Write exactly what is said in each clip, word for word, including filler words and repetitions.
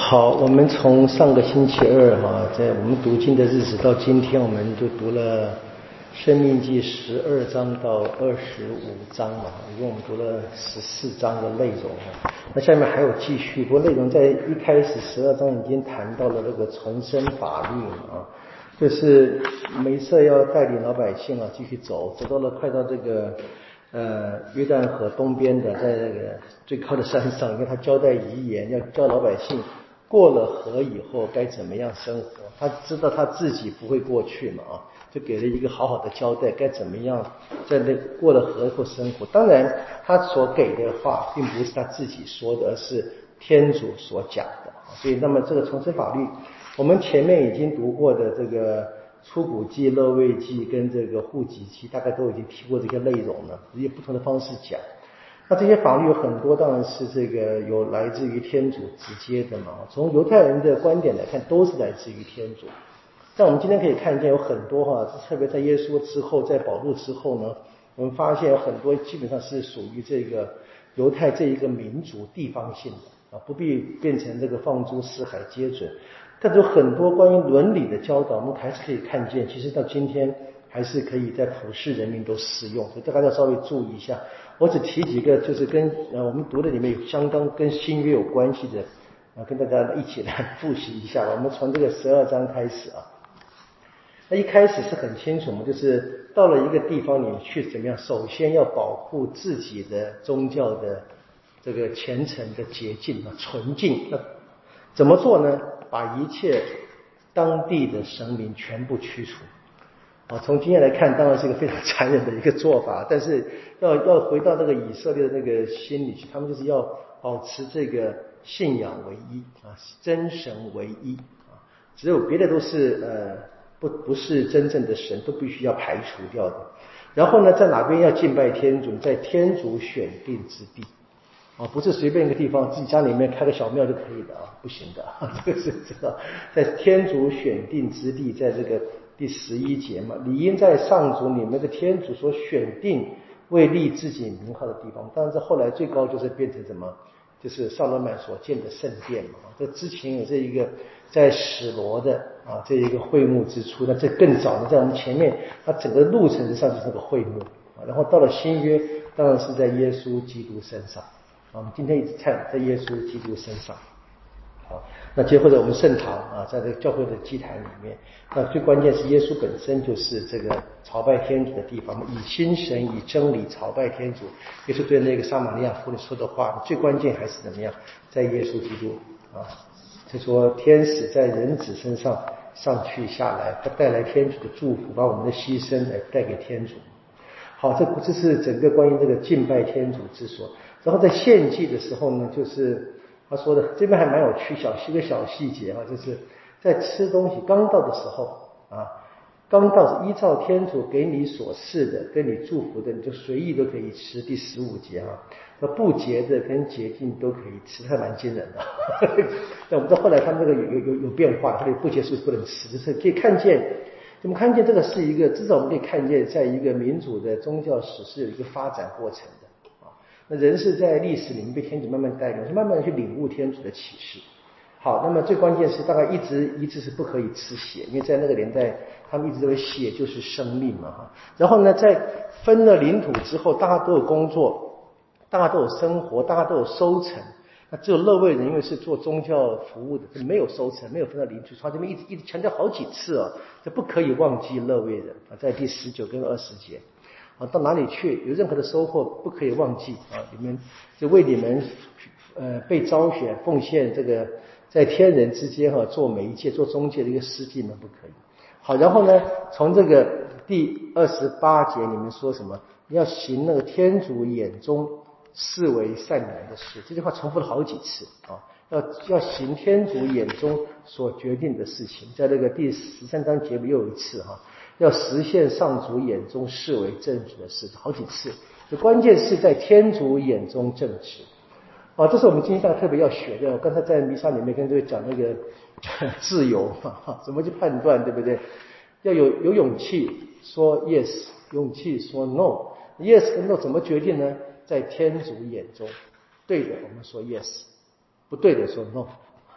好，我们从上个星期二哈，在我们读经的日子到今天，我们就读了《申命记》十二章到二十五章嘛，一共我们读了十四章的内容哈。那下面还有继续，不过内容在一开始十二章已经谈到了那个重生法律啊，就是梅瑟要带领老百姓啊继续走，走到了快到这个呃约旦河东边的，在那个最高的山上，因为他交代遗言，要教老百姓过了河以后该怎么样生活。他知道他自己不会过去嘛，啊，就给了一个好好的交代，该怎么样在那过了河后生活。当然，他所给的话并不是他自己说的，而是天主所讲的。所以，那么这个重生法律，我们前面已经读过的这个出谷记、勒未记跟这个户籍记，大概都已经提过这些内容了，以不同的方式讲。那这些法律有很多当然是这个有来自于天主直接的嘛，从犹太人的观点来看都是来自于天主。但我们今天可以看见有很多哈，特别在耶稣之后，在保禄之后呢，我们发现有很多基本上是属于这个犹太这一个民族地方性的啊，不必变成这个放诸四海皆准。但是有很多关于伦理的教导，我们还是可以看见，其实到今天还是可以在普世人民都适用，所以大家要稍微注意一下。我只提几个，就是跟呃我们读的里面有相当跟新约有关系的啊，跟大家一起来复习一下。我们从这个十二章开始啊，那一开始是很清楚嘛，就是到了一个地方你去怎么样，首先要保护自己的宗教的这个虔诚的洁净啊，纯净。那怎么做呢？把一切当地的神明全部驱除。啊，从经验来看，当然是一个非常残忍的一个做法，但是要要回到那个以色列的那个心里去，他们就是要保持这个信仰为一啊，真神为一啊，只有别的都是呃不不是真正的神，都必须要排除掉的。然后呢，在哪边要敬拜天主，在天主选定之地。啊，不是随便一个地方，自己家里面开个小庙就可以的啊，不行的啊，这个是知道，在天主选定之地，在这个第十一节嘛，理应在上主你们的天主所选定为立自己名号的地方。当然，这后来最高就是变成什么？就是萨罗曼所建的圣殿嘛。这之前有这一个在史罗的啊这一个会幕之初，那这更早呢，在我们前面，它整个路程上就是那个会幕啊。然后到了新约，当然是在耶稣基督身上。我们今天一直看在耶稣基督身上，好，那接或者我们圣堂啊，在这个教会的祭坛里面，那最关键是耶稣本身就是这个朝拜天主的地方，以心神以真理朝拜天主。耶稣对那个撒玛利亚妇人说的话，最关键还是怎么样，在耶稣基督啊，就说天使在人子身上上去下来，他带来天主的祝福，把我们的牺牲来带给天主。好，这这是整个关于这个敬拜天主之所。然后在献祭的时候呢，就是他说的这边还蛮有趣，小一个小细节啊，就是在吃东西刚到的时候啊，刚到是依照天主给你所赐的、跟你祝福的，你就随意都可以吃。第十五节啊，那不洁的跟洁净都可以吃，还蛮惊人的。那我们知道后来他们这个有有有有变化，这里不洁是不能吃，就是可以看见。我们看见这个是一个，至少我们可以看见，在一个民主的宗教史是有一个发展过程的。那人是在历史里面被天主慢慢带领，是慢慢的去领悟天主的启示。好，那么最关键是大概一直一直是不可以吃血，因为在那个年代他们一直认为血就是生命嘛哈。然后呢，在分了领土之后，大家都有工作，大家都有生活，大家都有收成。那只有勒未人因为是做宗教服务的，没有收成，没有分到领土，他这边一直一直强调好几次啊，这不可以忘记勒未人啊，在第十九跟二十节。啊，到哪里去有任何的收获不可以忘记啊！你们就为你们呃被招选奉献这个在天人之间哈、啊、做媒介做中介的一个司祭们不可以。好，然后呢，从这个第二十八节你们说什么？你要行那个天主眼中视为善良的事，这句话重复了好几次啊！要要行天主眼中所决定的事情，在这个第十三章节目又有一次哈、啊。要实现上主眼中视为正直的事，好几次。就关键是在天主眼中正直。啊，这是我们今天上特别要学的。我刚才在弥撒里面跟各位讲那个自由嘛，怎么去判断，对不对？要有有勇气说 yes， 勇气说 no。yes 跟 no 怎么决定呢？在天主眼中，对的我们说 yes， 不对的说 no。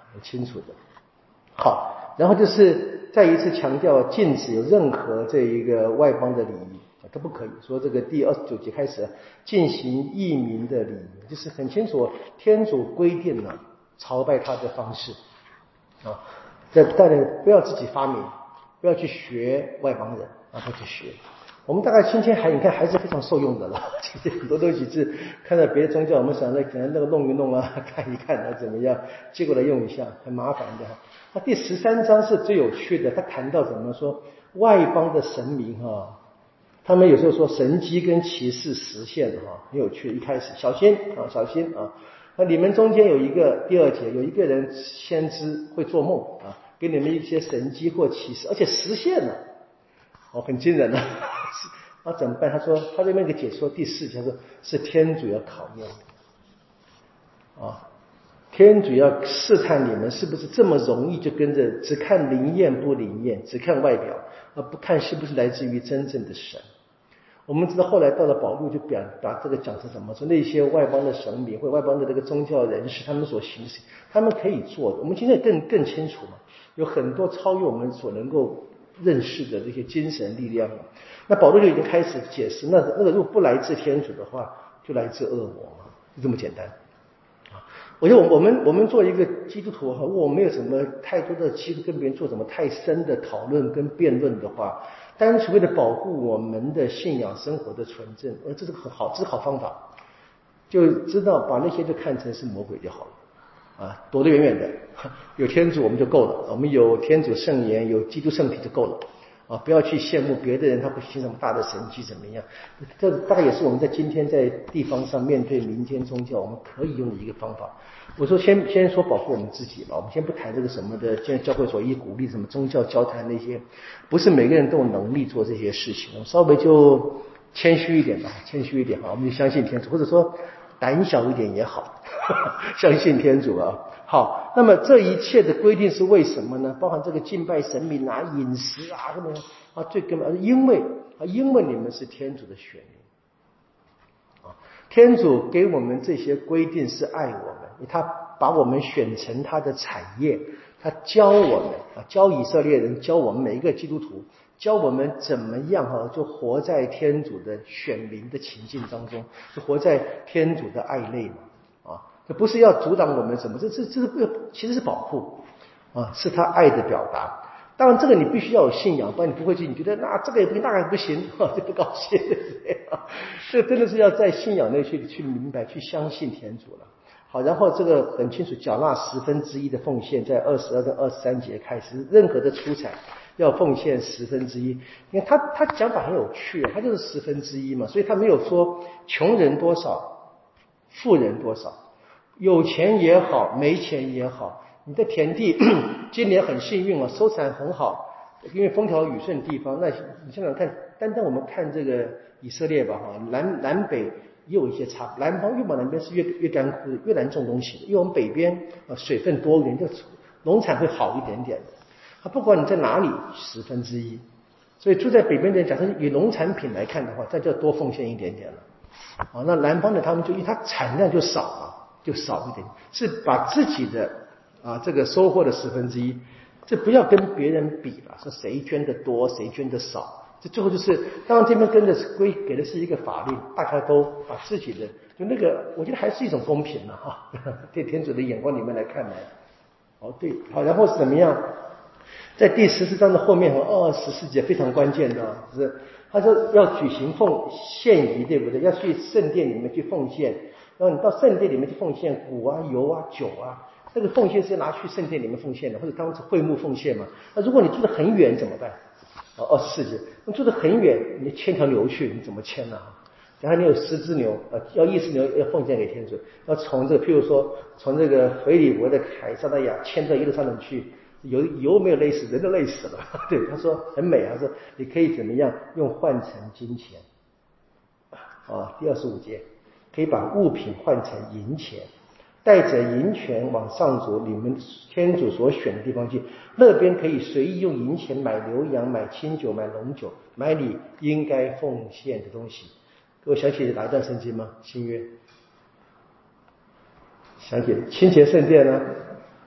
很清楚的。好，然后就是再一次强调禁止有任何这一个外邦的礼仪。都不可以说这个第二十九节开始进行异民的礼仪，就是很清楚天主规定了朝拜他的方式啊，这当然不要自己发明，不要去学外邦人啊，不去学。我们大概今天还你看还是非常受用的了，其实很多东西是看到别的宗教，我们想着可能那个弄一弄啊，看一看啊怎么样，接过来用一下，很麻烦的。那第十三章是最有趣的，他谈到怎么说外邦的神明哈。他们有时候说神迹跟奇事实现哈，很有趣。一开始小心啊，小心啊！那你们中间有一个第二节，有一个人先知会做梦啊，给你们一些神迹或奇事，而且实现了，哦，很惊人啊！那怎么办？他说他这边给解说第四节说是天主要考验啊，天主要试探你们是不是这么容易就跟着只看灵验不灵验，只看外表，而不看是不是来自于真正的神。我们知道后来到了保禄就表把这个讲成什么？说那些外邦的神明或外邦的这个宗教人士，他们所行事，他们可以做的。我们今天更更清楚嘛，有很多超越我们所能够认识的这些精神力量。那保禄就已经开始解释，那那个如果不来自天主的话，就来自恶魔嘛，就这么简单。我觉得我们我们做一个基督徒哈，如果我没有什么太多的机会跟别人做什么太深的讨论跟辩论的话，单纯为了保护我们的信仰生活的纯正，呃，这是个很好，这是好方法，就知道把那些就看成是魔鬼就好了，啊，躲得远远的，有天主我们就够了，我们有天主圣言，有基督圣体就够了。啊，不要去羡慕别的人，他不行什么大的神迹怎么样？这大概也是我们在今天在地方上面对民间宗教，我们可以用的一个方法。我说先先说保护我们自己吧，我们先不谈这个什么的，现在教会所一鼓励什么宗教交谈那些，不是每个人都有能力做这些事情，我们稍微就谦虚一点吧，谦虚一点哈，我们就相信天主，或者说胆小一点也好，相信天主啊。好，那么这一切的规定是为什么呢？包含这个敬拜神明啊、饮食啊什么啊，最根本，因为啊，因为你们是天主的选民啊，天主给我们这些规定是爱我们，他把我们选成他的产业，他教我们啊，教以色列人，教我们每一个基督徒，教我们怎么样哈，就活在天主的选民的情境当中，就活在天主的爱内嘛。这不是要阻挡我们什么，这这这是其实是保护啊，是他爱的表达。当然，这个你必须要有信仰，不然你不会去，你觉得那这个也不行，那个也不行，啊、就不高兴。这真的是要在信仰内去去明白、去相信天主了。好，然后这个很清楚，缴纳十分之一的奉献，在二十二跟二十三节开始，任何的出产要奉献十分之一。你看他他讲法很有趣，他就是十分之一嘛，所以他没有说穷人多少，富人多少。有钱也好，没钱也好，你的田地今年很幸运啊，收产很好，因为风调雨顺地方。那你想想看，单单我们看这个以色列吧，哈，南南北也有一些差，南方越往南边是越越干枯，越难种东西的，因为我们北边啊水分多一点，就农产会好一点点的。啊，不管你在哪里，十分之一。所以住在北边的人，假设以农产品来看的话，这就多奉献一点点了。啊，那南方的他们就因为它产量就少了。就少一点，是把自己的啊这个收获的十分之一，这不要跟别人比了，说谁捐的多，谁捐的少，这最后就是，当然这边跟的是规给的是一个法律，大家都把自己的就那个，我觉得还是一种公平了哈，对天主的眼光里面来看来，哦对，好，然后是怎么样？在第十四章的后面和二十四节非常关键的，就是他说要举行奉献仪，对不对？要去圣殿里面去奉献。然后你到圣殿里面去奉献谷啊、油啊、酒啊，这个奉献是拿去圣殿里面奉献的，或者当成会幕奉献嘛。那如果你住得很远怎么办？哦，二十四节，你住得很远，你牵条牛去，你怎么牵呢、啊？然后你有十只牛，呃，要一只牛要奉献给天主，要从这个，譬如说从这个腓利伯的凯撒利亚牵到耶路撒冷去，油油没有累死，人都累死了。对，他说很美，他说你可以怎么样用换成金钱啊？第二十五节。可以把物品换成银钱，带着银钱往上主你们天主所选的地方去，那边可以随意用银钱买牛羊、买清酒、买龙酒，买你应该奉献的东西。各位想起哪一段圣经吗？新约。想起清洁圣殿呢？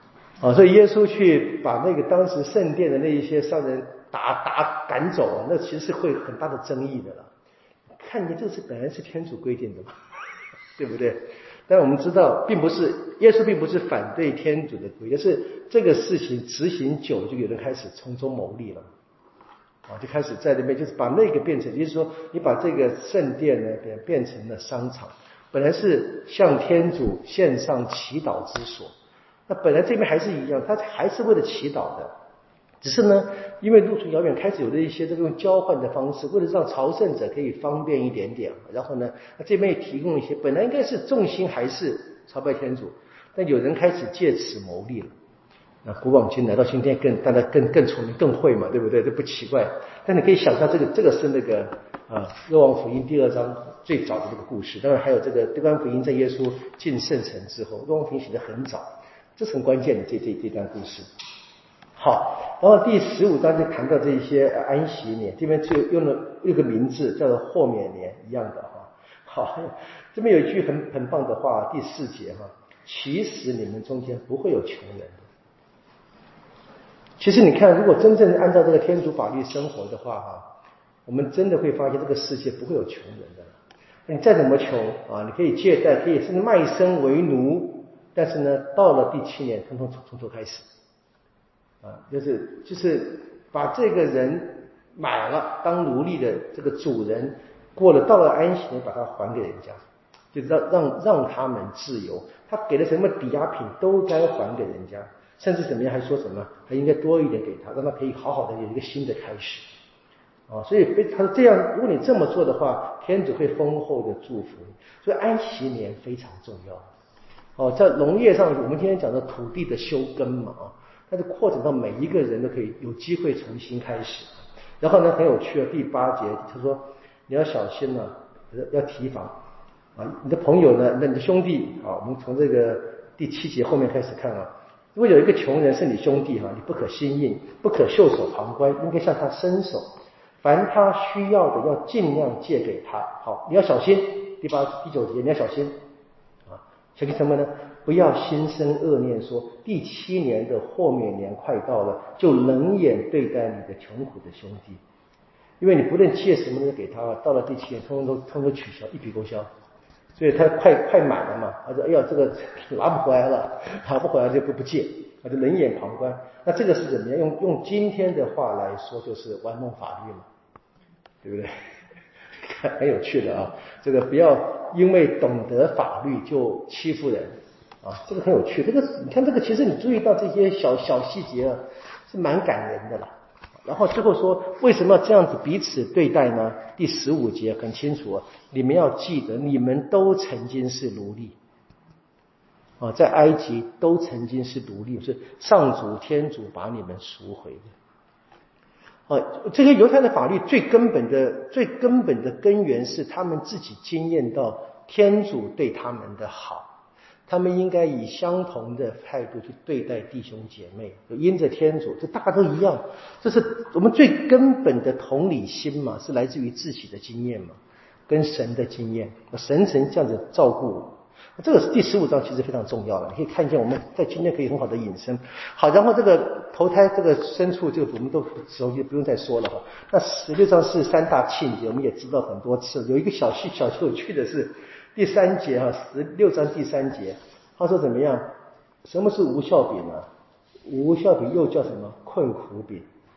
啊，所以耶稣去把那个当时圣殿的那一些商人打打赶走啊，那其实是会很大的争议的了。看见这是本来是天主规定的嘛，对不对？但我们知道，并不是耶稣并不是反对天主的规定，是这个事情执行久，就有人开始从中牟利了。啊，就开始在那边，就是把那个变成，就是说，你把这个圣殿呢变变成了商场，本来是向天主献上祈祷之所，那本来这边还是一样，他还是为了祈祷的，只是呢，因为路途遥远，开始有了一些这种交换的方式，为了让朝圣者可以方便一点点，然后呢，这边也提供一些，本来应该是重心还是朝拜天主，但有人开始借此牟利了。那古往今来到今天更大家更更聪明更会嘛，对不对？这不奇怪。但你可以想象这个这个是那个啊《若望福音》第二章最早的这个故事，当然还有这个《若望福音》在耶稣进圣城之后，《若望福音》写得很早，这是很关键的这这这段故事。好，然后第十五章就谈到这些安息年，这边就用了一个名字叫做豁免年一样的哈。好，这边有一句很很棒的话，第四节哈，其实你们中间不会有穷人的。其实你看，如果真正按照这个天主法律生活的话哈，我们真的会发现这个世界不会有穷人的。你再怎么穷啊，你可以借贷，可以甚至卖身为奴，但是呢，到了第七年，统统从从头开始啊，就是就是把这个人买了当奴隶的这个主人，过了到了安息年，把它还给人家，就让让让他们自由。他给了什么抵押品都该还给人家。甚至怎么样，还说什么还应该多一点给他，让他可以好好的有一个新的开始啊！所以他说这样，如果你这么做的话，天主会丰厚的祝福你。所以安息年非常重要哦，在农业上，我们今天讲的土地的休耕嘛啊，它就扩展到每一个人都可以有机会重新开始。然后呢，很有趣的第八节，他说你要小心了、啊，要提防啊，你的朋友呢，那你的兄弟啊，我们从这个第七节后面开始看啊。如果有一个穷人是你兄弟哈，你不可心硬，不可袖手旁观，应该向他伸手，凡他需要的要尽量借给他。好，你要小心。第八、第九节你要小心啊，小心什么呢？不要心生恶念，说第七年的豁免年快到了，就冷眼对待你的穷苦的兄弟，因为你不论借什么东西给他，到了第七年，通通都通通取消，一笔勾销。所以他快快满了嘛，他说：“哎呀，这个拿不回来了，拿不回来就不不借，他就冷眼旁观。”那这个是怎么样？用用今天的话来说，就是玩弄法律嘛，对不对？很有趣的啊，这个不要因为懂得法律就欺负人啊，这个很有趣。这个你看，这个其实你注意到这些小小细节啊，是蛮感人的啦。然后最后说为什么要这样子彼此对待呢？第十五节很清楚啊，你们要记得你们都曾经是奴隶啊，在埃及都曾经是奴隶，是上主天主把你们赎回的啊。这些犹太的法律最根本的最根本的根源是他们自己经验到天主对他们的好，他们应该以相同的态度去对待弟兄姐妹，因着天主，这大家都一样，这是我们最根本的同理心嘛，是来自于自己的经验嘛，跟神的经验，神曾这样子照顾我。这个是第十五章，其实非常重要了。你可以看见我们在今天可以很好的引申。好，然后这个投胎这个牲畜，这个我们都熟悉，不用再说了哈。那十六章是三大庆节，我们也知道很多次。有一个小细小有趣的是第三节哈，十六章第三节，他说怎么样？什么是无酵饼呢？无酵饼又叫什么？困苦饼。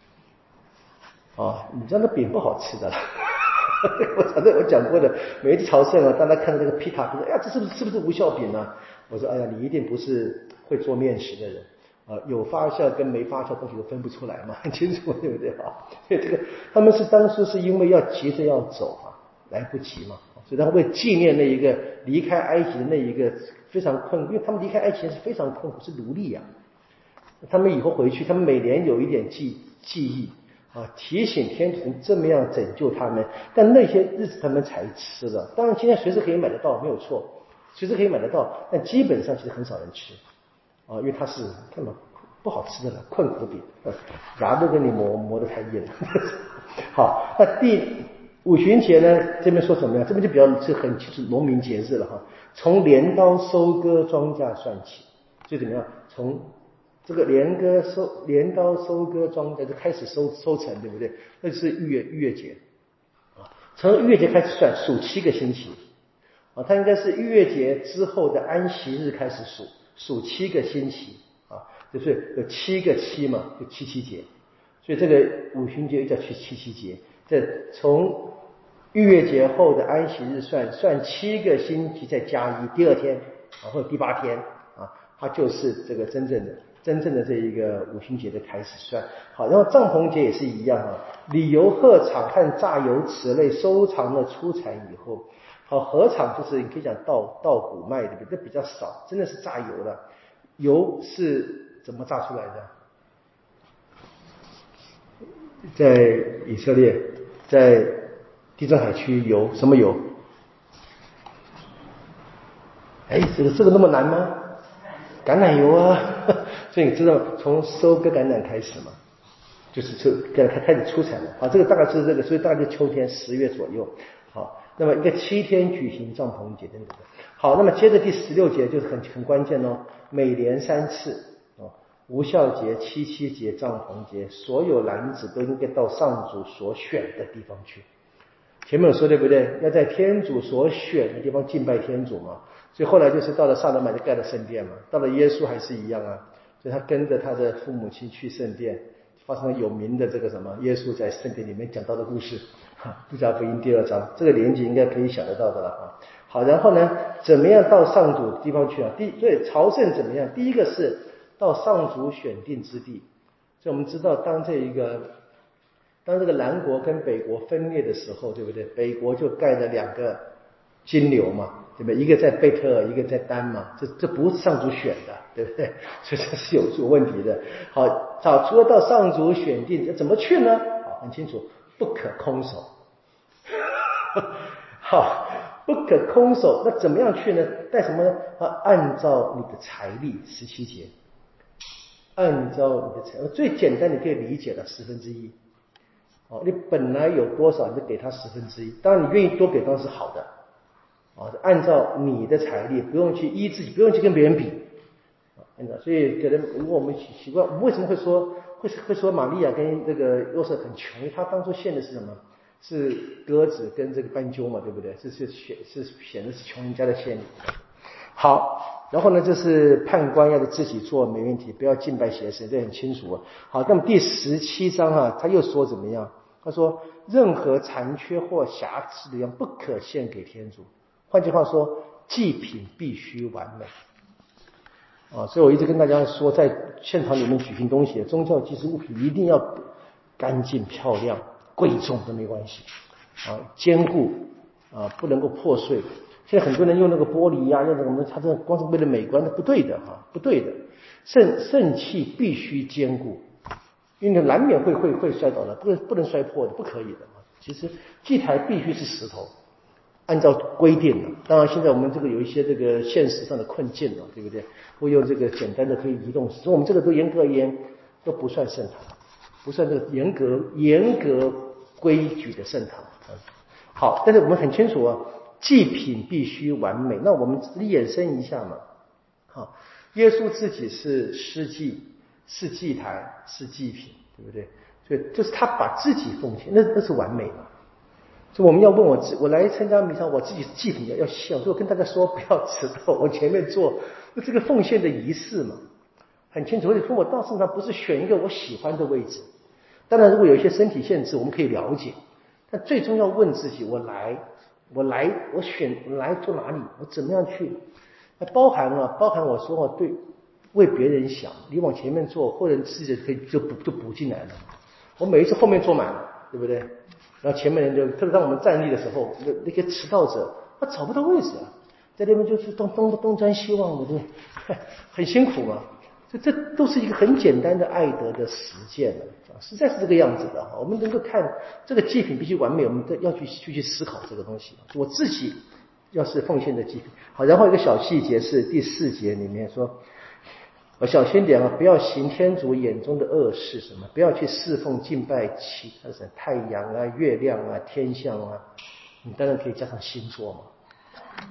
啊，你这样的饼不好吃的了。我反正我讲过的，每一次朝圣啊，当他看到这个皮塔，说：“哎呀，这是不是是不是无酵饼呢？”我说：“哎呀，你一定不是会做面食的人啊，有发酵跟没发酵东西都分不出来嘛，很清楚，对不对啊？所以这个他们是当初是因为要急着要走啊，来不及嘛，所以他们为纪念那一个离开埃及的那一个非常困苦，因为他们离开埃及是非常困苦，是奴隶啊。他们以后回去，他们每年有一点记记忆。”啊，提醒天主这么样拯救他们，但那些日子他们才吃了。当然，今天随时可以买得到，没有错，随时可以买得到，但基本上其实很少人吃啊，因为它是干嘛不好吃的了，困苦饼，牙都给你磨磨得太硬了。好，那第五旬节呢？这边说什么呀？这边就比较是很清楚农民节日了哈。从镰刀收割庄稼算起，就怎么样？从这个镰割收镰刀收割庄稼就开始收收成，对不对？那是逾越逾越节啊，从逾越节开始算，数七个星期啊，它应该是逾越节之后的安息日开始数，数七个星期啊，就是有七个七嘛，就七七节，所以这个五旬节又叫七七七节。这从逾越节后的安息日算，算七个星期再加一，第二天啊或者第八天啊，它就是这个真正的真正的这一个五旬节的开始算。好，然后帐篷节也是一样啊，理由禾场和榨油此类收藏了出产以后，好，禾场就是你可以讲稻稻谷麦对不对？这比较少，真的是榨油的。油是怎么榨出来的？在以色列，在地中海区油什么油？哎，这个这个那么难吗？橄榄油啊，所以你知道从收割橄榄开始嘛，就是出开开始出产了。好，这个大概是这个，所以大概就秋天十月左右。好，那么一个七天举行帐篷节等等的。好，那么接着第十六节就是很很关键哦，每年三次哦，无酵节、七七节、帐篷节，所有男子都应该到上主所选的地方去。前面有说对不对？要在天主所选的地方敬拜天主嘛，所以后来就是到了撒冷买就盖了圣殿嘛，到了耶稣还是一样啊，所以他跟着他的父母亲去圣殿，发生了有名的这个什么耶稣在圣殿里面讲到的故事，路加福音第二章，这个年纪应该可以想得到的了啊。好，然后呢，怎么样到上主的地方去啊？第所以朝圣怎么样？第一个是到上主选定之地，所以我们知道当这一个。当这个南国跟北国分裂的时候，对不对？北国就盖了两个金牛嘛，对不对？一个在贝特尔，一个在丹嘛，这这不是上主选的，对不对？所以这是有有问题的。好，早除了到上主选定，怎么去呢？好，很清楚，不可空手。好，不可空手，那怎么样去呢？带什么呢？啊，按照你的财力，十七节，按照你的财力，最简单你可以理解的十分之一。哦，你本来有多少，你就给他十分之一。当然，你愿意多给，当然是好的。哦，按照你的财力，不用去依自己，不用去跟别人比。按照，所以可能如果我们习惯，我们为什么会说会会说玛利亚跟这个约瑟很穷？因为他当初献的是什么？是鸽子跟这个斑鸠嘛，对不对？这是显是显的是穷人家的献礼。好，然后呢，就是判官要自己做没问题，不要敬拜邪神，这很清楚啊。好，那么第十七章啊，他又说怎么样？他说，任何残缺或瑕疵的羊不可献给天主。换句话说，祭品必须完美啊。所以我一直跟大家说，在现场里面举行东西，宗教祭祀物品一定要干净、漂亮、贵重都没关系啊，坚固啊，不能够破碎。现在很多人用那个玻璃呀、啊，用那个我们，他这光是为了美观，那不对的哈、啊，不对的。圣圣器必须坚固，因为难免会会会摔倒的，不能不能摔破的，不可以的。其实祭台必须是石头，按照规定的。当然，现在我们这个有一些这个现实上的困境了，对不对？会用这个简单的可以移动，所以我们这个都严格而言都不算圣堂，不算这个严格严格规矩的圣堂。好，但是我们很清楚啊。祭品必须完美，那我们衍生一下嘛。好，耶稣自己是施祭，是祭台，是祭品，对不对？所以就是他把自己奉献，那那是完美嘛。所以我们要问我自，我来参加弥撒，我自己祭品要要献。所以我跟大家说不要迟到，我前面做这个奉献的仪式嘛，很清楚。而且说我到圣堂不是选一个我喜欢的位置，当然如果有一些身体限制，我们可以了解，但最终要问自己，我来。我来，我选我来做哪里？我怎么样去？那包含了，包含我说我对为别人想，你往前面坐，或者自己可以就补就补进来了。我每一次后面坐满，对不对？然后前面人就，特别当我们站立的时候，那那些迟到者他找不到位置啊，在那边就是东东东张西望的，对，很辛苦嘛。这这都是一个很简单的爱德的实践了。实在是这个样子的哈，我们能够看这个祭品必须完美，我们都要去去去思考这个东西。我自己要是奉献的祭品，好，然后一个小细节是第四节里面说，我小心点啊，不要行天主眼中的恶事，什么？不要去侍奉敬拜其他神，太阳啊、月亮啊、天象啊，你当然可以加上星座嘛。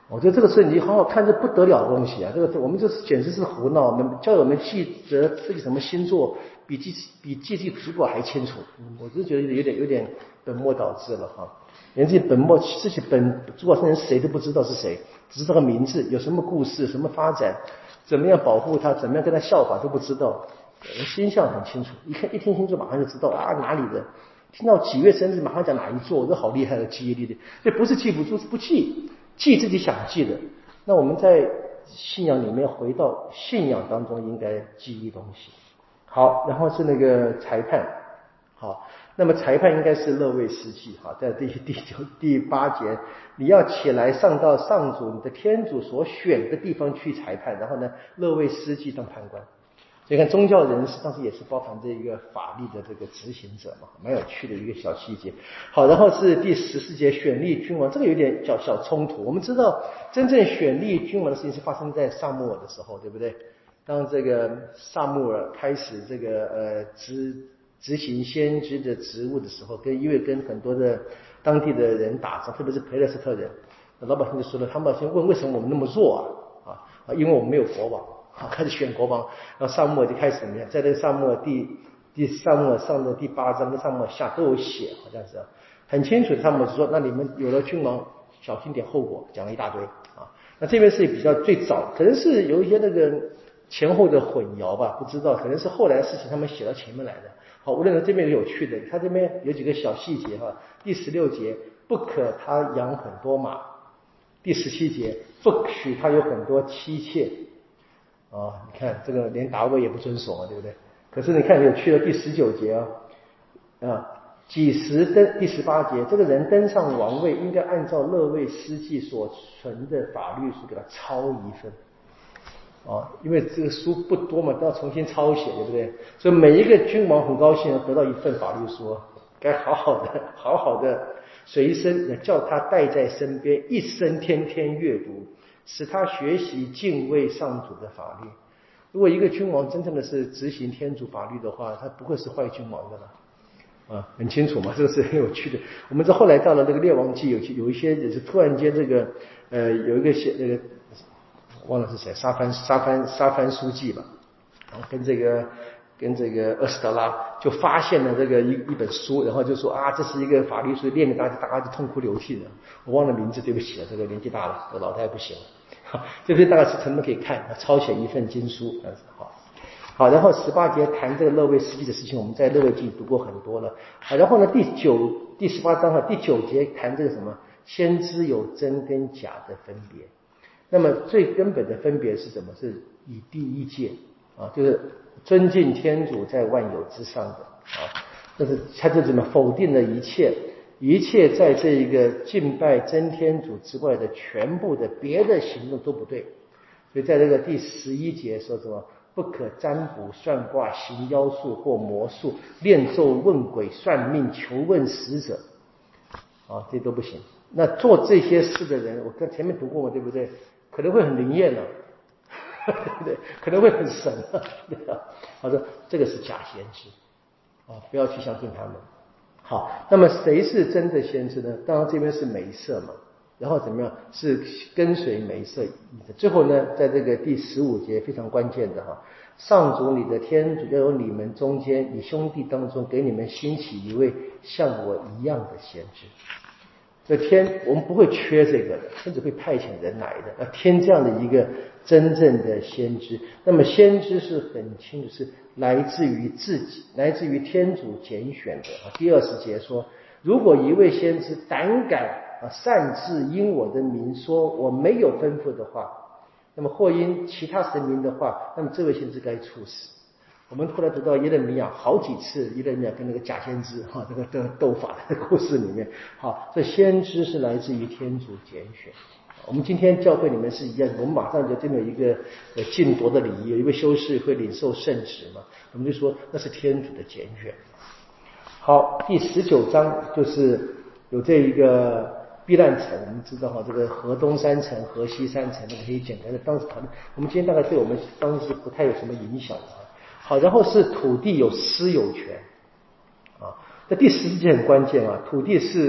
我觉得这个是你好好看，这不得了的东西啊！这个我们这是简直是胡闹。我们教我们记得自己什么星座，比记比记记主管还清楚。我就觉得有点有点本末倒置了哈。连自己本末自己本主管圣人谁都不知道是谁，只知道个名字，有什么故事，什么发展，怎么样保护他，怎么样跟他效法都不知道。星象很清楚，一看一听星座马上就知道啊哪里的。听到几月生日马上讲哪一座，这好厉害的记忆力的。这不是记不住，是不记。记自己想记的，那我们在信仰里面回到信仰当中应该记忆东西。好，然后是那个裁判，好，那么裁判应该是勒位司祭，好，在第第九第八节，你要起来上到上主你的天主所选的地方去裁判，然后呢，勒位司祭当判官。所以看宗教人士当时也是包含这一个法律的这个执行者嘛，蛮有趣的一个小细节。好，然后是第十四节选立君王，这个有点小小冲突。我们知道真正选立君王的事情是发生在撒母耳的时候，对不对？当这个撒母耳开始这个呃执执行先知的职务的时候，跟因为跟很多的当地的人打仗，特别是培勒斯特人，老百姓就说了，他们先问为什么我们那么弱啊啊，因为我们没有国王。好，开始选国王，然后撒母耳就开始怎么样？在这个撒母耳第第撒母耳上的第八章跟撒母耳下都有写，好像是很清楚。撒母耳说：“那你们有了君王，小心点后果。”讲了一大堆啊。那这边是比较最早，可能是有一些那个前后的混淆吧，不知道，可能是后来的事情他们写到前面来的。好，无论是这边有趣的，他这边有几个小细节哈。第十六节，不可他养很多马；第十七节，不许他有很多妻妾。啊，你看这个连大卫也不遵守啊，对不对？可是你看有去了第十九节啊，啊，几时登第十八节，这个人登上王位，应该按照勒位司祭所存的法律书给他抄一份。啊，因为这个书不多嘛，都要重新抄写，对不对？所以每一个君王很高兴得到一份法律书，该好好的、好好的随身，叫他带在身边，一生天天阅读。使他学习敬畏上主的法律。如果一个君王真正的是执行天主法律的话，他不会是坏君王的了。啊，很清楚嘛，这个是很有趣的。我们这后来到了这个列王记，有有一些也是突然间这个呃有一个写那个忘了是谁，沙番沙番沙番书记吧，然后跟这个跟这个厄斯德拉就发现了这个一一本书，然后就说啊，这是一个法律书，念的大家大家就痛哭流涕的。我忘了名字，对不起了，这个年纪大了，这个脑袋不行了。好，这边大概是他们可以看，抄写一份经书，这样子好。好，然后十八节谈这个勒位司祭的事情，我们在勒位记读过很多了。好，然后呢，第九第十八章哈，第九节谈这个什么先知有真跟假的分别。那么最根本的分别是什么？是以第一诫啊，就是尊敬天主在万有之上的啊，但是他就怎么否定了一切。一切在这一个敬拜真天主之外的全部的别的行动都不对，所以在这个第十一节说什么？不可占卜、算卦、行妖术或魔术、念咒、问鬼、算命、求问死者，啊，这都不行。那做这些事的人，我跟前面读过嘛，对不对？可能会很灵验了，对不对？可能会很神了，对吧？他说这个是假先知，啊，不要去相信他们。好，那么谁是真的先知呢？当然这边是梅瑟嘛，然后怎么样？是跟随梅瑟。最后呢，在这个第十五节非常关键的哈，上主你的天主要有你们中间，你兄弟当中给你们兴起一位像我一样的先知。这天我们不会缺这个的，天主会派遣人来的，要添这样的一个真正的先知。那么先知是很清楚是来自于自己，来自于天主拣选的。第二十节说，如果一位先知胆敢啊擅自因我的名说我没有吩咐的话，那么或因其他神明的话，那么这位先知该处死。我们后来读到耶勒米亚好几次，耶勒米亚跟那个假先知哈，这个斗斗法的故事里面，好，这先知是来自于天主拣选。我们今天教会里面是一样，我们马上就真的有一个呃敬夺的礼仪，有一位修士会领受圣旨嘛，我们就说那是天主的拣选。好，第十九章就是有这一个避难城，我们知道哈，这个河东三城、河西三城，那个可以简单的当时讨论。我们今天大概对我们当时不太有什么影响的。好，然后是土地有私有权啊，那第十节很关键啊，土地是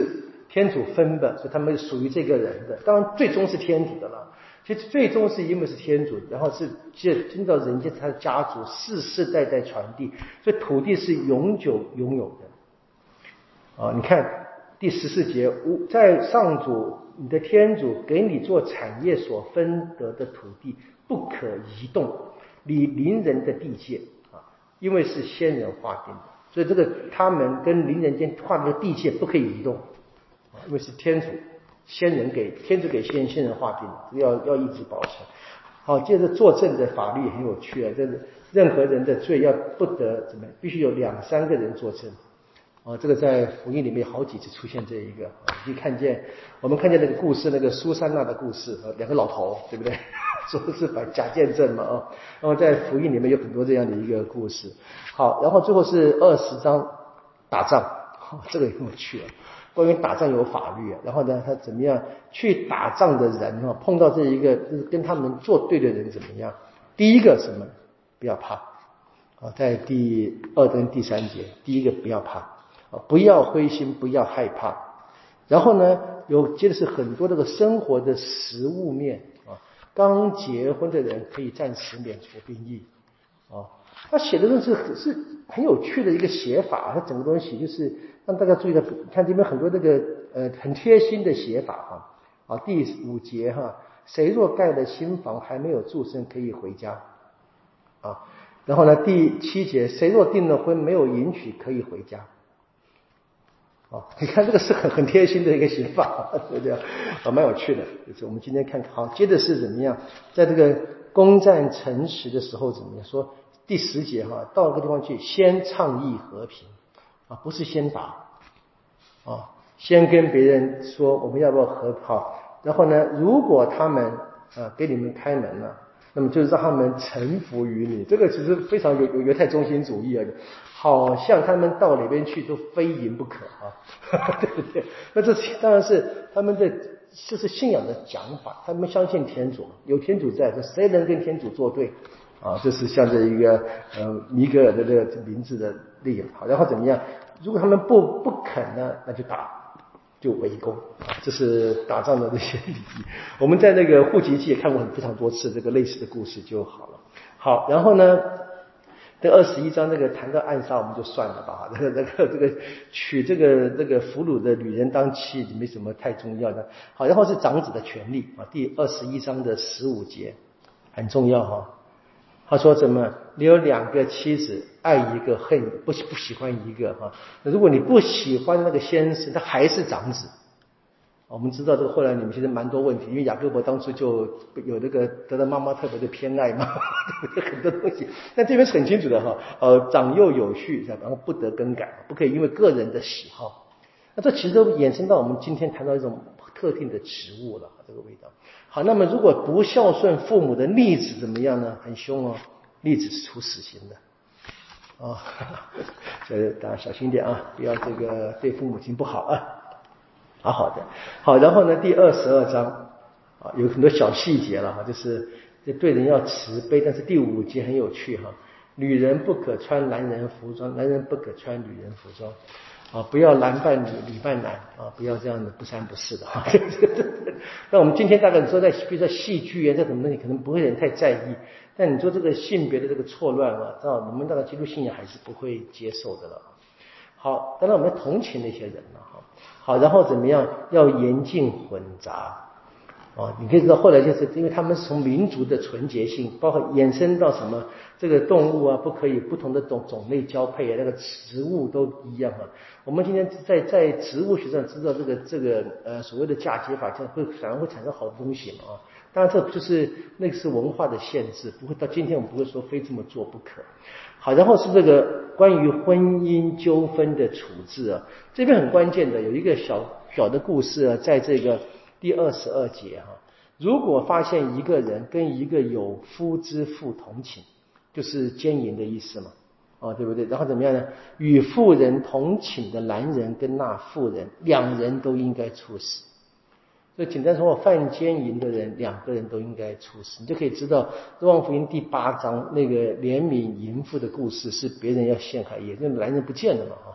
天主分的，所以他们属于这个人的。当然最终是天主的了。其实最终是因为是天主，然后是进到人间，他的家族世世代代传递，所以土地是永久拥有的。啊，你看第十四节，在上主你的天主给你做产业所分得的土地，不可移动，你邻人的地界啊，因为是先人划定的，所以这个他们跟邻人间划的地界不可以移动，啊，因为是天主。先人给天主给先先人划定，要要一直保存。好，接着作证的法律也很有趣啊，这是任何人的罪要不得怎么样，必须有两三个人作证。啊，这个在福音里面好几次出现这一个，啊，你看见我们看见那个故事，那个苏珊娜的故事，啊，两个老头，对不对？说的是把假见证嘛，啊，然后在福音里面有很多这样的一个故事。好，然后最后是二十章打仗，啊，这个也很有趣啊。关于打仗有法律啊，然后呢，他怎么样去打仗的人啊，碰到这一个跟他们作对的人怎么样？第一个什么？不要怕啊，在第二跟第三节，第一个不要怕啊，不要灰心，不要害怕。然后呢，有接的是很多这个生活的实物面啊，刚结婚的人可以暂时免除兵役啊。他写的都是是很有趣的一个写法，他整个东西就是让大家注意到，看这边很多这个呃很贴心的写法哈。啊，第五节哈，谁若盖了新房还没有住身，可以回家啊。然后呢，第七节，谁若订了婚没有迎娶，可以回家。啊，你看这个是很很贴心的一个写法，对不对？啊，蛮有趣的。就是我们今天看好，接着是怎么样，在这个攻占城池的时候怎么样说？第十节哈，到一个地方去，先倡议和平啊，不是先打啊，先跟别人说我们要不要和好，然后呢，如果他们啊给你们开门了，那么就让他们臣服于你。这个其实非常有有犹太中心主义啊，好像他们到哪边去都非赢不可啊，对不对？那这当然是他们的就是信仰的讲法，他们相信天主，有天主在，谁能跟天主作对？啊，这是像这一个呃米格尔的这个名字的例子。好，然后怎么样？如果他们不不肯呢，那就打，就围攻啊，这是打仗的这些礼仪。我们在那个户籍记也看过非常多次这个类似的故事就好了。好，然后呢，这二十一章那个谈到暗杀，我们就算了吧。这个这个这个娶这个这个俘虏的女人当妻，没什么太重要的。好，然后是长子的权利啊，第二十一章的十五节很重要哈。他说怎么？你有两个妻子，爱一个恨不不喜欢一个哈。如果你不喜欢那个先生，他还是长子。我们知道这个后来你们其实蛮多问题，因为雅各伯当初就有这个得到妈妈特别的偏爱嘛，很多东西。但这边是很清楚的哈，呃，长幼有序，然后不得更改，不可以因为个人的喜好。那这其实都衍生到我们今天谈到一种特定的植物了，这个味道。好，那么如果不孝顺父母的例子怎么样呢？很凶哦，例子是处死刑的。哦，所以大家小心点啊，不要这个对父母亲不好啊。好好的，好，然后呢，第二十二章啊，有很多小细节了哈，就是这对人要慈悲，但是第五节很有趣哈，女人不可穿男人服装，男人不可穿女人服装。啊，不要男扮女，女扮男啊，不要这样的不三不四的哈。那我们今天大概你说在，比如说戏剧啊，这种东西可能不会人太在意，但你说这个性别的这个错乱啊，知道我们那个基督信仰还是不会接受的了。好，当然我们要同情那些人了哈。好，然后怎么样？要严禁混杂。啊，你可以知道后来就是因为他们是从民族的纯洁性，包括衍生到什么这个动物啊，不可以不同的种种类交配啊，那个植物都一样啊。我们今天在在植物学上知道这个这个呃所谓的嫁接法，这样会反而会产生好东西嘛啊。当然这就是那个是文化的限制，不会到今天我们不会说非这么做不可。好，然后是这个关于婚姻纠纷的处置啊，这边很关键的有一个小小的故事啊，在这个第二十二节哈，如果发现一个人跟一个有夫之妇同寝，就是奸淫的意思嘛，哦，对不对？然后怎么样呢？与妇人同寝的男人跟那妇人，两人都应该处死。所以简单说，犯奸淫的人，两个人都应该处死。你就可以知道，《若望福音》第八章那个怜悯淫妇的故事，是别人要陷害，也就是男人不见了嘛，哈，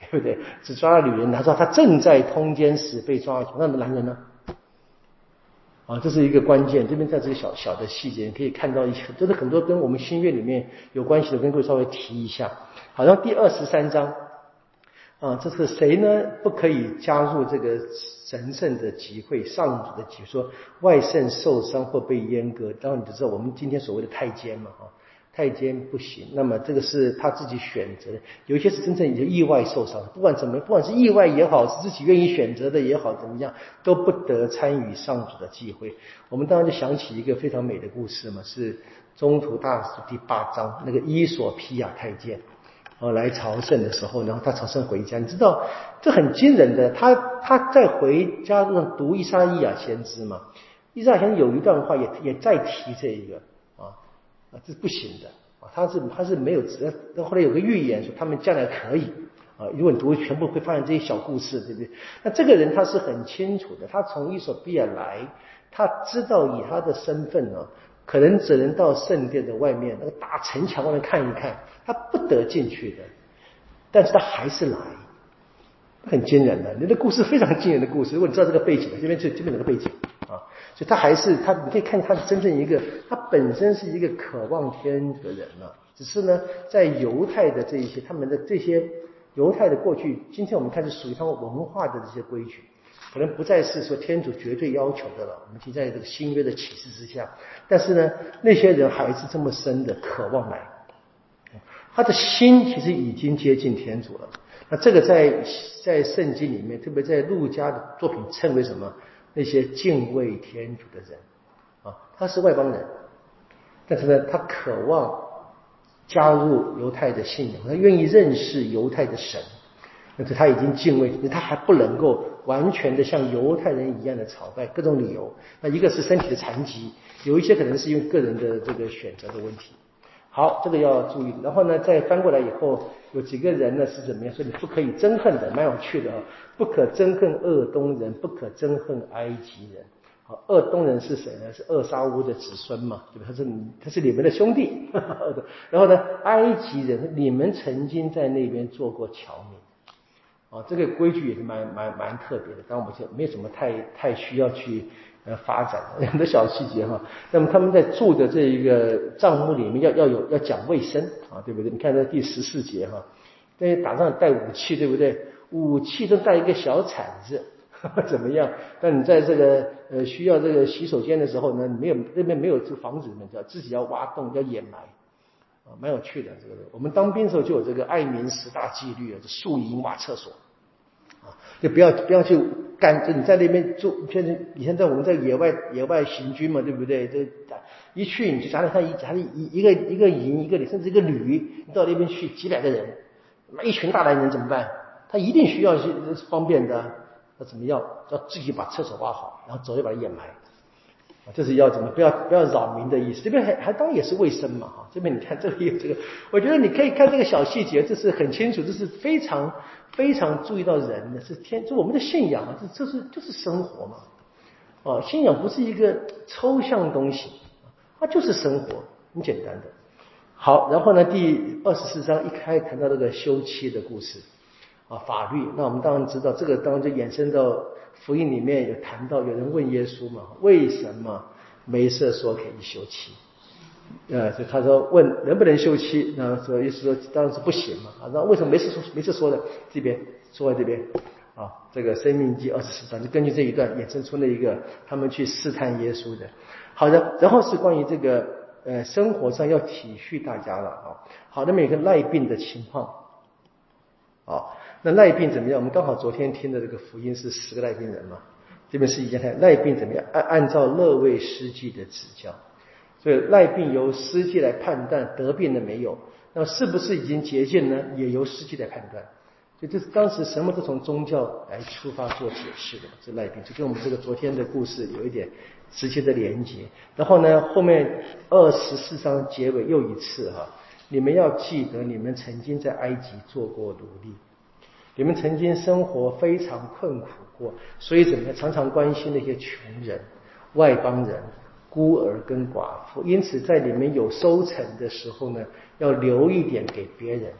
对不对？只抓了女人，他说他正在通奸时被抓了，那男人呢？啊，这是一个关键。这边在这个小小的细节，你可以看到一些，真的很多跟我们新约里面有关系的，跟各位稍微提一下。好像第二十三章。啊，这是谁呢？不可以加入这个神圣的集会、上主的集会，说外圣受伤或被阉割。当然你就知道我们今天所谓的太监嘛，哈，太监不行。那么这个是他自己选择的，有一些是真正有意外受伤，不管怎么，不管是意外也好，是自己愿意选择的也好，怎么样都不得参与上主的集会。我们当然就想起一个非常美的故事嘛，是中途大事第八章那个伊索匹亚太监。哦，来朝圣的时候，然后他朝圣回家，你知道这很惊人的。他他在回家路上读以赛亚先知嘛，以赛亚先知有一段话也也在提这一个啊啊，这是不行的啊，他是他是没有，那后来有个预言说他们将来可以啊，如果你读全部会发现这些小故事，对不对？那这个人他是很清楚的，他从伊索比亚来，他知道以他的身份呢。可能只能到圣殿的外面那个大城墙外面看一看，他不得进去的，但是他还是来，很惊人的。你的故事非常惊人的故事，如果你知道这个背景，这边就这边有个背景啊，所以他还是他，你可以看他是真正一个，他本身是一个渴望天主的人了、啊，只是呢，在犹太的这一些他们的这些犹太的过去，今天我们看是属于他们文化的这些规矩。可能不再是说天主绝对要求的了，我们就在这个新约的启示之下，但是呢，那些人还是这么深的渴望来，他的心其实已经接近天主了。那这个在在圣经里面，特别在路加的作品称为什么？那些敬畏天主的人啊，他是外邦人，但是呢，他渴望加入犹太的信仰，他愿意认识犹太的神。但是他已经敬畏，他还不能够完全的像犹太人一样的朝拜，各种理由。那一个是身体的残疾，有一些可能是因为个人的这个选择的问题。好，这个要注意。然后呢，再翻过来以后，有几个人呢是怎么样说？你不可以憎恨的，蛮有趣的啊。不可憎恨鄂东人，不可憎恨埃及人。好，鄂东人是谁呢？是厄沙乌的子孙嘛，对吧？他是他是你们的兄弟。然后呢，埃及人，你们曾经在那边做过侨民。啊，这个规矩也是蛮蛮蛮特别的，当然我们没有什么太太需要去呃发展的很多小细节哈。那么他们在住的这一个帐幕里面要要有要讲卫生啊，对不对？你看这第十四节哈，那些打仗带武器，对不对？武器都带一个小铲子，呵呵怎么样？但你在这个呃需要这个洗手间的时候呢，没有那边没有这个房子，你知道自己要挖洞要掩埋。啊，蛮有趣的这个。我们当兵的时候就有这个爱民十大纪律啊，这树营瓦厕所啊，就不要不要去干，就你在那边住，现在以前在我们在野外野外行军嘛，对不对？这一去你就想想看，一假如一一个一个营一个甚至一个旅，你到那边去几百个人，那一群大男人怎么办？他一定需要是方便的，那怎么样？要自己把厕所挖好，然后走就把它掩埋。这是要怎么不要不要扰民的意思，这边还还当然也是卫生嘛哈。这边你看这里有这个，我觉得你可以看这个小细节，这是很清楚，这是非常非常注意到人的，是天，就我们的信仰啊，这这是就是生活嘛。哦，信仰不是一个抽象东西，它就是生活，很简单的。好，然后呢，第二十四章一开谈到这个休妻的故事啊，法律。那我们当然知道，这个当然就衍生到福音里面有谈到，有人问耶稣嘛，为什么梅瑟说可以休妻？呃，就他说问能不能休妻，那说耶稣说当然是不行嘛。啊，那为什么梅瑟说梅瑟说的？这边说在这边啊，这个申命记二十四章就根据这一段衍生出了一个他们去试探耶稣的。好的，然后是关于这个呃生活上要体恤大家了啊。好，那么有个赖病的情况啊。那赖病怎么样？我们刚好昨天听的这个福音是十个赖病人嘛，这边是一件赖病怎么样？按按照勒卫司祭的指教，所以赖病由司祭来判断得病了没有，那是不是已经洁净呢？也由司祭来判断。所以这是当时什么都从宗教来出发做解释的，这赖病就跟我们这个昨天的故事有一点直接的连结。然后呢，后面二十四章结尾又一次哈，你们要记得你们曾经在埃及做过奴隶。你们曾经生活非常困苦过，所以怎么样？常常关心那些穷人、外邦人、孤儿跟寡妇。因此，在你们有收成的时候呢，要留一点给别人。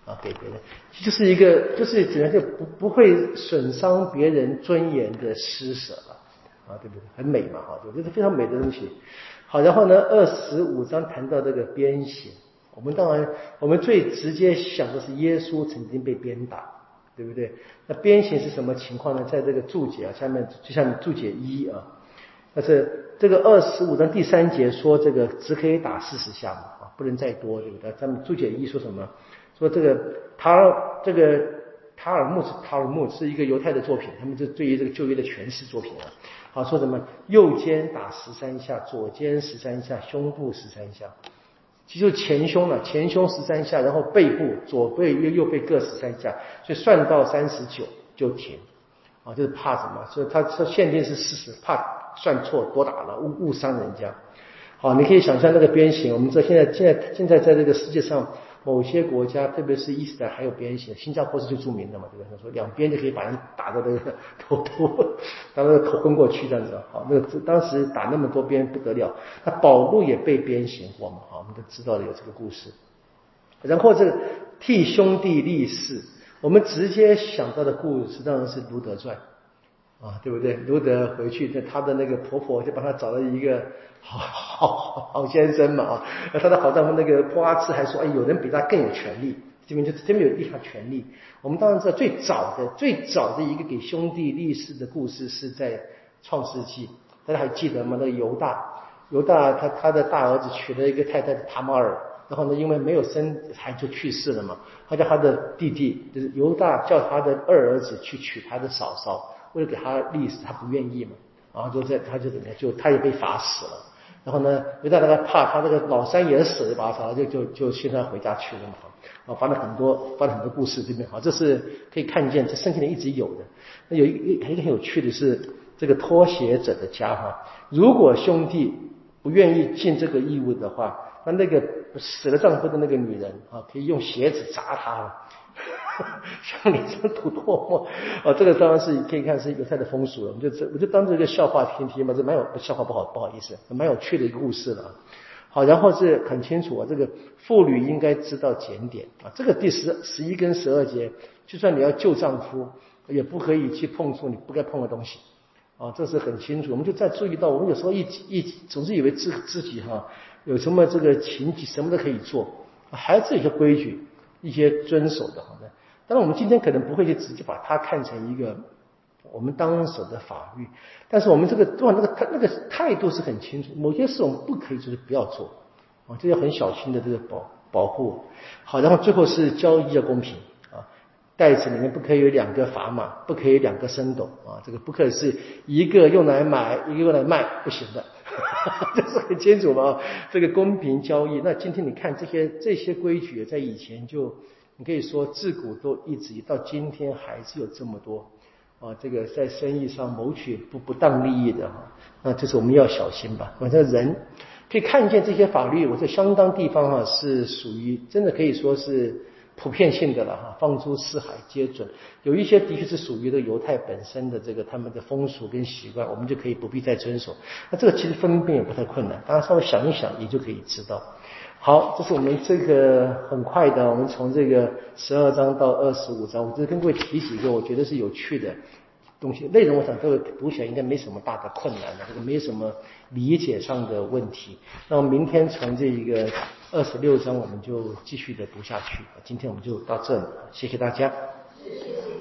啊，给别人，就是一个就是只能就不不会损伤别人尊严的施舍了，啊，对不对？很美嘛，哈，这是非常美的东西。好，然后呢，二十五章谈到这个鞭刑，我们当然我们最直接想的是耶稣曾经被鞭打，对不对？那鞭刑是什么情况呢？在这个注解啊下面，就像注解一啊，但是这个二十五章第三节说这个只可以打四十下嘛，啊，不能再多，对不对？咱们注解一说什么？说这个塔尔这个塔尔木是塔尔木是一个犹太的作品，他们这对于这个旧约的诠释作品啊。好，说什么右肩打十三下，左肩十三下，胸部十三下，其实就是前胸了，前胸十三下，然后背部左背右右背各十三下，所以算到三十九就停。啊，就是怕什么？所以他说限定是四十，怕算错多打了，误误伤人家。好，你可以想象那个鞭刑，我们这现在现在现在在这个世界上某些国家，特别是伊斯兰还有鞭刑，新加坡是最著名的嘛，对吧？他说两边就可以把人打到那个头头，打到那个头昏过去这样子。好，那个当时打那么多鞭不得了，那保罗也被鞭刑过嘛，好，我们都知道的有这个故事。然后这个替兄弟立誓，我们直接想到的故事当然是卢德传。啊，对不对？卢德回去，他的那个婆婆就帮他找了一个好好好先生嘛啊，那他的好丈夫那个波阿兹还说，哎，有人比他更有权利，这边就这边有立下权利。我们当然知道最早的最早的一个给兄弟立誓的故事是在创世纪，大家还记得吗？那个犹大，犹大他他的大儿子娶了一个太太塔玛尔，然后呢，因为没有生孩就去世了嘛，他叫他的弟弟就是犹大叫他的二儿子去娶他的嫂嫂。为了给他立誓，他不愿意嘛，然后就在他就怎么样，就他也被罚死了。然后呢，犹大大概怕他这个老三也死了，把他杀，就就就现在回家去了嘛。啊，发了很多发了很多故事这边好，这是可以看见这圣经里一直有的。那有一个一个很有趣的是这个脱鞋者的家哈，如果兄弟不愿意尽这个义务的话，那那个死了丈夫的那个女人啊，可以用鞋子砸他了。像脸上吐唾沫啊，这个当然是可以看是犹太的风俗了。我们就这我就当这个笑话听听嘛，这蛮有笑话不好不好意思，蛮有趣的一个故事了。好，然后是很清楚啊，这个妇女应该知道检点啊。这个第十十一跟十二节，就算你要救丈夫，也不可以去碰触你不该碰的东西啊，这是很清楚。我们就再注意到，我们有时候一一总是以为自自己哈、啊、有什么这个情节什么都可以做，还是有些规矩一些遵守的，好的。当然我们今天可能不会去直接把它看成一个我们当守的法律，但是我们这个哇那个那个态度是很清楚，某些事我们不可以就是不要做啊，这要很小心的这个保保护。好，然后最后是交易要公平啊，袋子里面不可以有两个砝码，不可以两个升斗啊，这个不可以是一个用来买一个用来卖，不行的。这是很清楚嘛，这个公平交易。那今天你看这些这些规矩在以前就你可以说自古都一直到今天还是有这么多啊，这个在生意上谋取不不当利益的哈，那这是我们要小心吧。反正人可以看见这些法律，我在相当地方哈是属于真的可以说是普遍性的了哈，放诸四海皆准。有一些的确是属于这个犹太本身的这个他们的风俗跟习惯，我们就可以不必再遵守。那这个其实分辨也不太困难，大家稍微想一想也就可以知道。好，这是我们这个很快的，我们从这个十二章到二十五章，我只是跟各位提几个我觉得是有趣的东西，内容我想各位读起来应该没什么大的困难的，这个没什么理解上的问题。那我们明天从这一个二十六章我们就继续的读下去，今天我们就到这里，谢谢大家。谢谢。